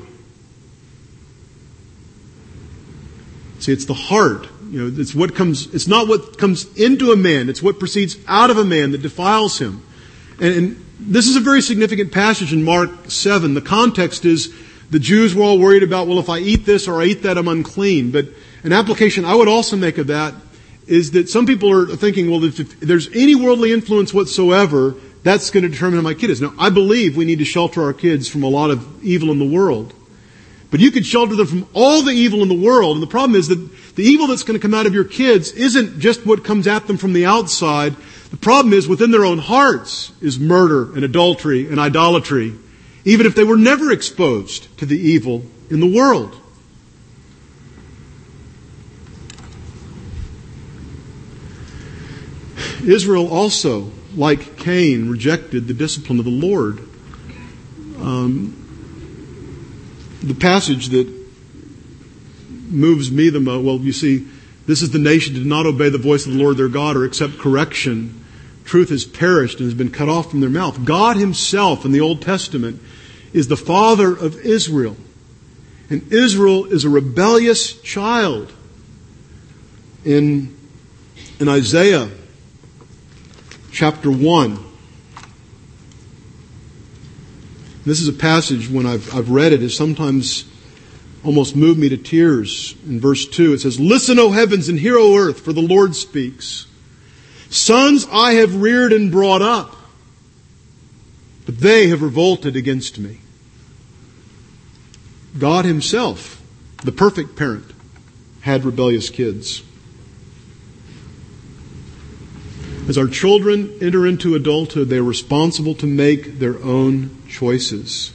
See, it's the heart. It's not what comes into a man, it's what proceeds out of a man that defiles him. And this is a very significant passage in Mark 7. The context is the Jews were all worried about, well, if I eat this or I eat that, I'm unclean. But an application I would also make of that is that some people are thinking, well, if there's any worldly influence whatsoever, that's going to determine who my kid is. Now, I believe we need to shelter our kids from a lot of evil in the world. But you could shelter them from all the evil in the world. And the problem is that the evil that's going to come out of your kids isn't just what comes at them from the outside. The problem is within their own hearts is murder and adultery and idolatry, even if they were never exposed to the evil in the world. Israel also, like Cain, rejected the discipline of the Lord. The passage that moves me the most, well, you see, this is the nation that did not obey the voice of the Lord their God or accept correction. Truth has perished and has been cut off from their mouth. God himself in the Old Testament is the father of Israel. And Israel is a rebellious child. In Isaiah chapter 1, this is a passage, when I've read it, has sometimes almost moved me to tears. In verse 2, it says, "Listen, O heavens, and hear, O earth, for the Lord speaks. Sons I have reared and brought up, but they have revolted against me." God himself, the perfect parent, had rebellious kids. As our children enter into adulthood, they are responsible to make their own choices.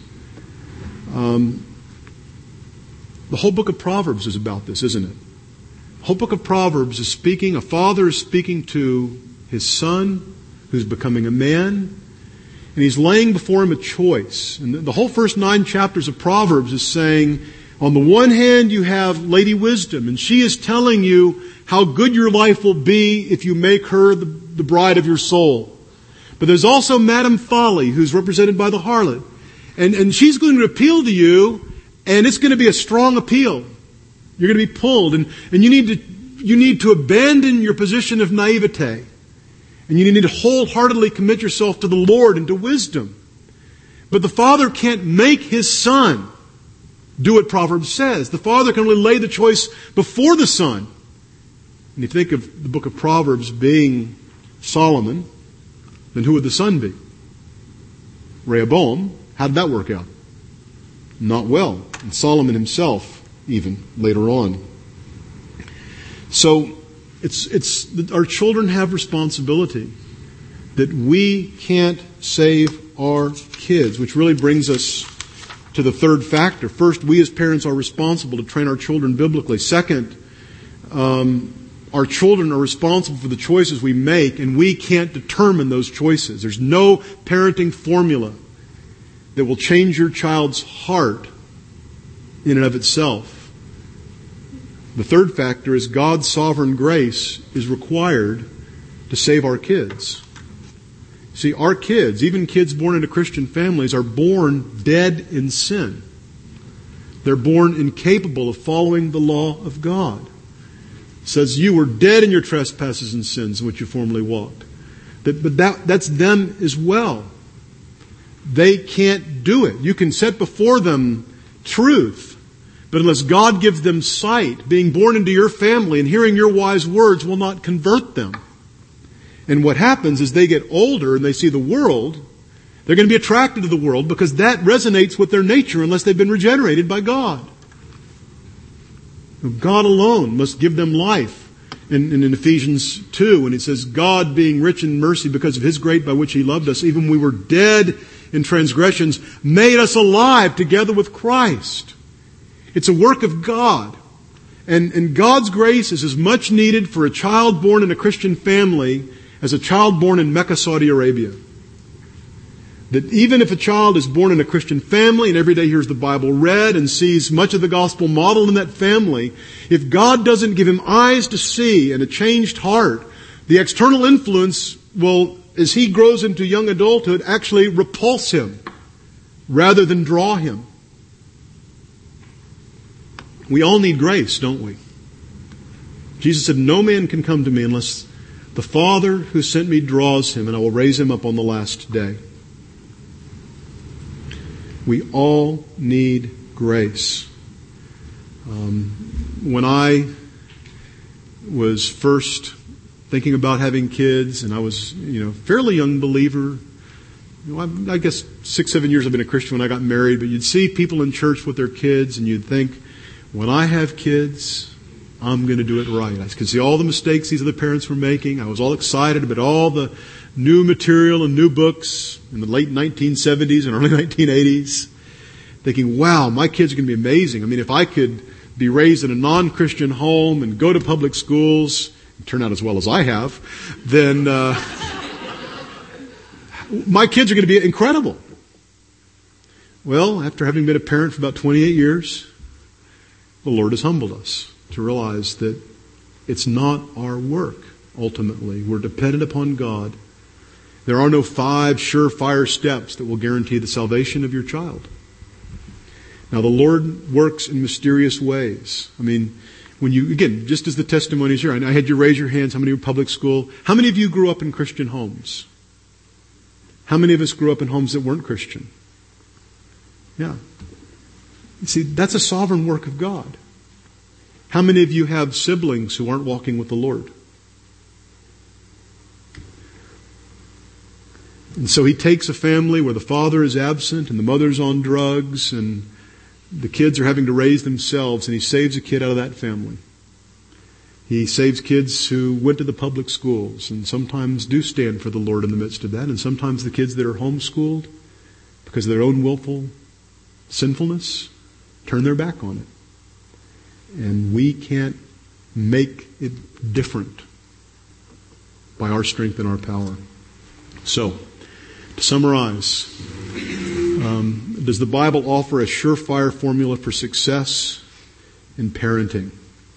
The whole book of Proverbs is about this, isn't it? The whole book of Proverbs is speaking, a father is speaking to his son who's becoming a man, and he's laying before him a choice. And the whole first 9 chapters of Proverbs is saying, on the one hand, you have Lady Wisdom, and she is telling you how good your life will be if you make her the bride of your soul. But there's also Madame Folly, who's represented by the harlot. And she's going to appeal to you, and it's going to be a strong appeal. You're going to be pulled, and you need to abandon your position of naivete. And you need to wholeheartedly commit yourself to the Lord and to wisdom. But the father can't make his son do what Proverbs says. The father can only lay the choice before the son. And if you think of the book of Proverbs being Solomon, then who would the son be? Rehoboam. How did that work out? Not well. And Solomon himself, even later on. So it's our children have responsibility that we can't save our kids, which really brings us to the third factor. First, we as parents are responsible to train our children biblically. Second, our children are responsible for the choices we make, and we can't determine those choices. There's no parenting formula that will change your child's heart in and of itself. The third factor is God's sovereign grace is required to save our kids. See, our kids, even kids born into Christian families, are born dead in sin. They're born incapable of following the law of God. It says, you were dead in your trespasses and sins in which you formerly walked. But that's them as well. they can't do it. You can set before them truth, but unless God gives them sight, being born into your family and hearing your wise words will not convert them. And what happens is they get older and they see the world, they're going to be attracted to the world because that resonates with their nature unless they've been regenerated by God. God alone must give them life. In Ephesians 2, when it says, God being rich in mercy because of His grace by which He loved us, even when we were dead in transgressions, made us alive together with Christ. It's a work of God. And God's grace is as much needed for a child born in a Christian family as a child born in Mecca, Saudi Arabia. That even if a child is born in a Christian family and every day hears the Bible read and sees much of the gospel modeled in that family, if God doesn't give him eyes to see and a changed heart, the external influence will, as he grows into young adulthood, actually repulse him rather than draw him. We all need grace, don't we? Jesus said, no man can come to me unless the Father who sent me draws him, and I will raise him up on the last day. We all need grace. When I was first thinking about having kids, and I was, fairly young believer, I guess 6-7 years I've been a Christian when I got married, but you'd see people in church with their kids, and you'd think, when I have kids, I'm going to do it right. I could see all the mistakes these other parents were making. I was all excited about all the new material and new books in the late 1970s and early 1980s, thinking, wow, my kids are going to be amazing. I mean, if I could be raised in a non-Christian home and go to public schools, and turn out as well as I have, then my kids are going to be incredible. Well, after having been a parent for about 28 years, the Lord has humbled us to realize that it's not our work, ultimately. We're dependent upon God. There are no 5 surefire steps that will guarantee the salvation of your child. Now, the Lord works in mysterious ways. I mean, when you, again, just as the testimonies here, I had you raise your hands, how many were public school? How many of you grew up in Christian homes? How many of us grew up in homes that weren't Christian? Yeah. You see, that's a sovereign work of God. How many of you have siblings who aren't walking with the Lord? And so He takes a family where the father is absent and the mother's on drugs and the kids are having to raise themselves, and He saves a kid out of that family. He saves kids who went to the public schools and sometimes do stand for the Lord in the midst of that, and sometimes the kids that are homeschooled because of their own willful sinfulness turn their back on it. And we can't make it different by our strength and our power. So, to summarize, does the Bible offer a surefire formula for success in parenting?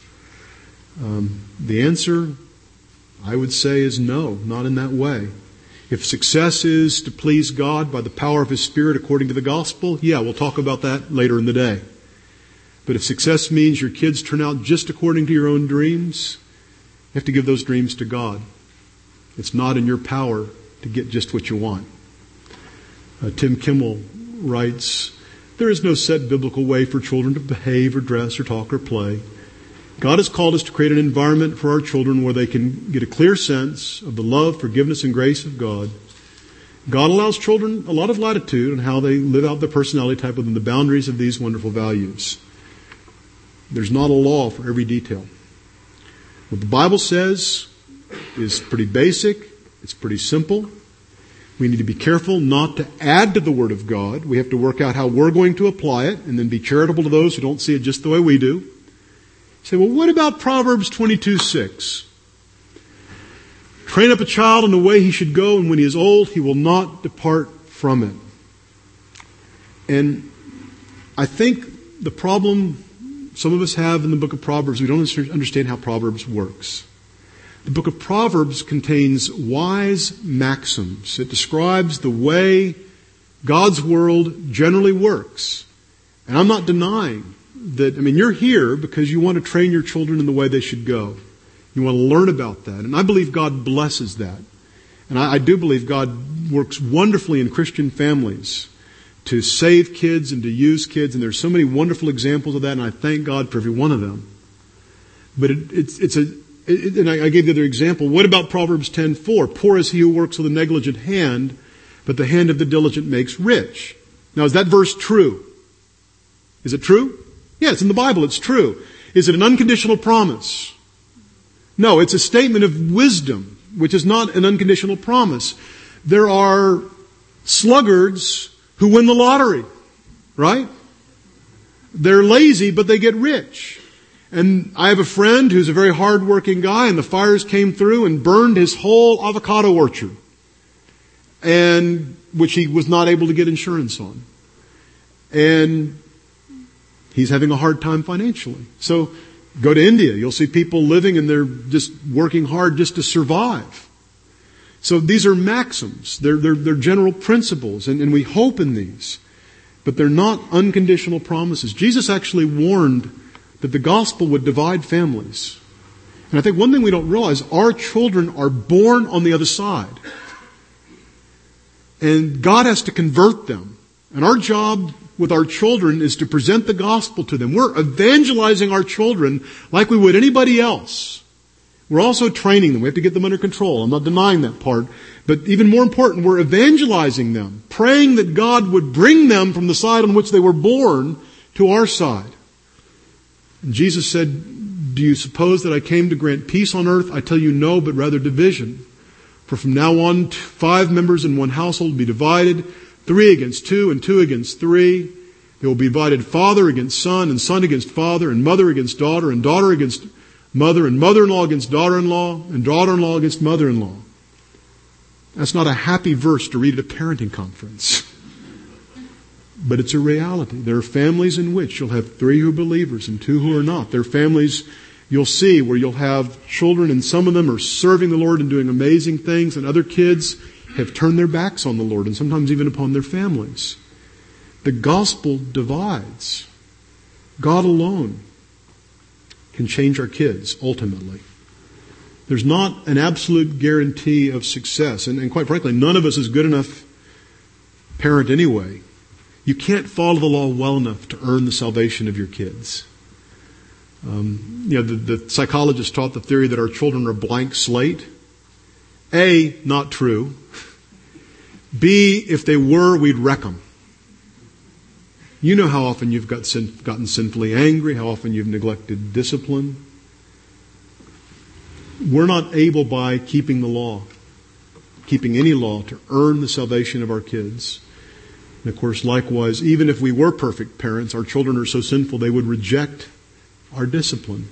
The answer, I would say, is no, not in that way. If success is to please God by the power of His Spirit according to the gospel, yeah, we'll talk about that later in the day. But if success means your kids turn out just according to your own dreams, you have to give those dreams to God. It's not in your power to get just what you want. Tim Kimmel writes, there is no set biblical way for children to behave or dress or talk or play. God has called us to create an environment for our children where they can get a clear sense of the love, forgiveness, and grace of God. God allows children a lot of latitude on how they live out their personality type within the boundaries of these wonderful values. There's not a law for every detail. What the Bible says is pretty basic. It's pretty simple. We need to be careful not to add to the Word of God. We have to work out how we're going to apply it and then be charitable to those who don't see it just the way we do. You say, well, what about Proverbs 22:6? Train up a child in the way he should go, and when he is old, he will not depart from it. And I think the problem some of us have in the book of Proverbs, we don't understand how Proverbs works. The book of Proverbs contains wise maxims. It describes the way God's world generally works. And I'm not denying that, you're here because you want to train your children in the way they should go. You want to learn about that. And I believe God blesses that. And I do believe God works wonderfully in Christian families to save kids and to use kids. And there's so many wonderful examples of that, and I thank God for every one of them. But and I gave the other example. What about Proverbs 10:4? Poor is he who works with a negligent hand, but the hand of the diligent makes rich. Now, is that verse true? Is it true? Yeah, it's in the Bible. It's true. Is it an unconditional promise? No, it's a statement of wisdom, which is not an unconditional promise. There are sluggards who win the lottery, right? They're lazy, but they get rich. And I have a friend who's a very hard-working guy, and the fires came through and burned his whole avocado orchard, and which he was not able to get insurance on. And he's having a hard time financially. So go to India. You'll see people living and they're just working hard just to survive. So these are maxims. They're general principles, and we hope in these. But they're not unconditional promises. Jesus actually warned that the gospel would divide families. And I think one thing we don't realize, our children are born on the other side. And God has to convert them. And our job with our children is to present the gospel to them. We're evangelizing our children like we would anybody else. We're also training them. We have to get them under control. I'm not denying that part. But even more important, we're evangelizing them, praying that God would bring them from the side on which they were born to our side. And Jesus said, do you suppose that I came to grant peace on earth? I tell you no, but rather division. For from now on, 5 members in one household will be divided, 3 against 2 and 2 against 3. They will be divided father against son and son against father and mother against daughter and daughter against mother and mother-in-law against daughter-in-law and daughter-in-law against mother-in-law. That's not a happy verse to read at a parenting conference. But it's a reality. There are families in which you'll have 3 who are believers and 2 who are not. There are families you'll see where you'll have children, and some of them are serving the Lord and doing amazing things, and other kids have turned their backs on the Lord, and sometimes even upon their families. The gospel divides. God alone can change our kids, ultimately. There's not an absolute guarantee of success, and quite frankly, none of us is good enough parent anyway. You can't follow the law well enough to earn the salvation of your kids. The psychologists taught the theory that our children are a blank slate. A, not true. B, if they were, we'd wreck them. You know how often you've gotten sinfully angry, how often you've neglected discipline. We're not able by keeping the law, keeping any law, to earn the salvation of our kids. And of course, likewise, even if we were perfect parents, our children are so sinful they would reject our discipline.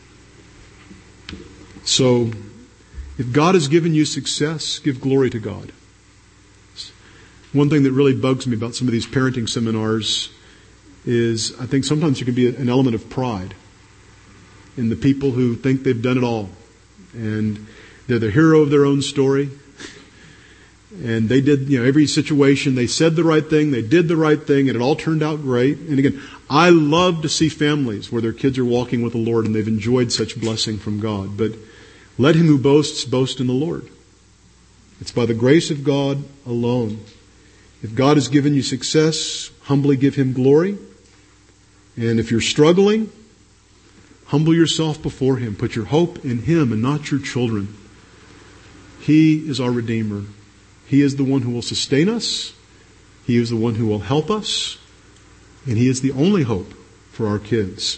So, if God has given you success, give glory to God. One thing that really bugs me about some of these parenting seminars is I think sometimes there can be an element of pride in the people who think they've done it all. And they're the hero of their own story. And they did, every situation, they said the right thing, they did the right thing, and it all turned out great. And again, I love to see families where their kids are walking with the Lord and they've enjoyed such blessing from God. But let him who boasts boast in the Lord. It's by the grace of God alone. If God has given you success, humbly give him glory. And if you're struggling, humble yourself before him. Put your hope in him and not your children. He is our Redeemer. He is the one who will sustain us. He is the one who will help us. And he is the only hope for our kids.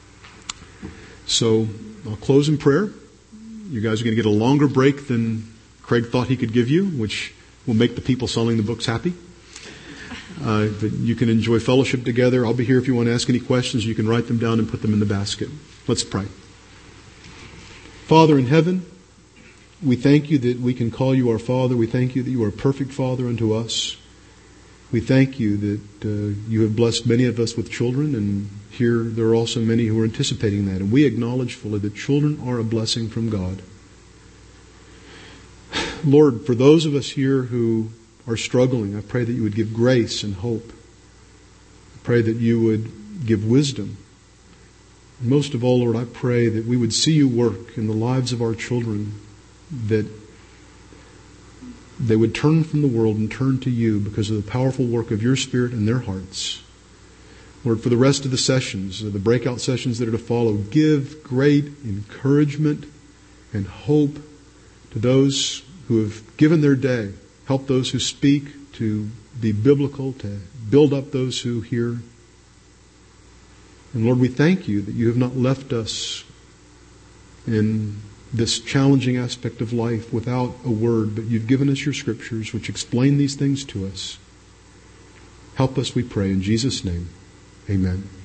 So I'll close in prayer. You guys are going to get a longer break than Craig thought he could give you, which will make the people selling the books happy. But you can enjoy fellowship together. I'll be here if you want to ask any questions. You can write them down and put them in the basket. Let's pray. Father in heaven, we thank you that we can call you our Father. We thank you that you are a perfect Father unto us. We thank you that you have blessed many of us with children, and here there are also many who are anticipating that. And we acknowledge fully that children are a blessing from God. Lord, for those of us here who are struggling, I pray that you would give grace and hope. I pray that you would give wisdom. And most of all, Lord, I pray that we would see you work in the lives of our children, that they would turn from the world and turn to you because of the powerful work of your Spirit in their hearts. Lord, for the rest of the sessions, the breakout sessions that are to follow, give great encouragement and hope to those who have given their day. Help those who speak to be biblical, to build up those who hear. And Lord, we thank you that you have not left us in this challenging aspect of life without a word, but you've given us your scriptures which explain these things to us. Help us, we pray, in Jesus' name. Amen.